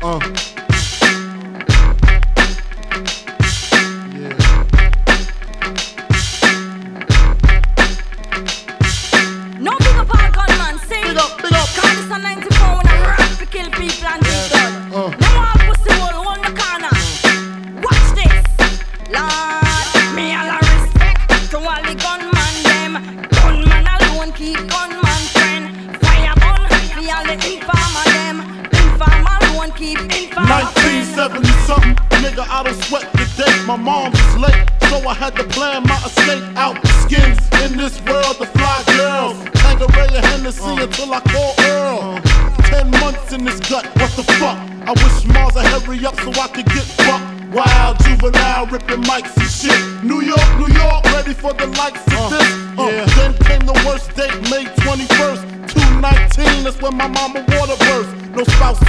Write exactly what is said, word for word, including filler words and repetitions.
Uh. Yeah. No big up our gunman, sing. Big up, big up. Call this a ninety-four when I rap to kill people and do blood. Uh. Now all pussy hole on the corner. Watch this, Lord. Me all a respect to all the gunman them. Gunman alone keep gunman friend. Fire gun for all the informer them. Informer alone keep informer nineteen seventy something, nigga, I don't sweat the day. My mom was late, so I had to plan my escape out the skins. In this world, the fly girls, Tangeray and Hennessy uh. until I call Earl. Uh. Ten months in this gut, what the fuck? I wish Mars would hurry up so I could get bucked. Wild juvenile ripping mics and shit. New York, New York, ready for the likes of uh. this. Uh. Yeah. Then came the worst date, May twenty-first, two nineteen. That's when my mama water burst. No spouse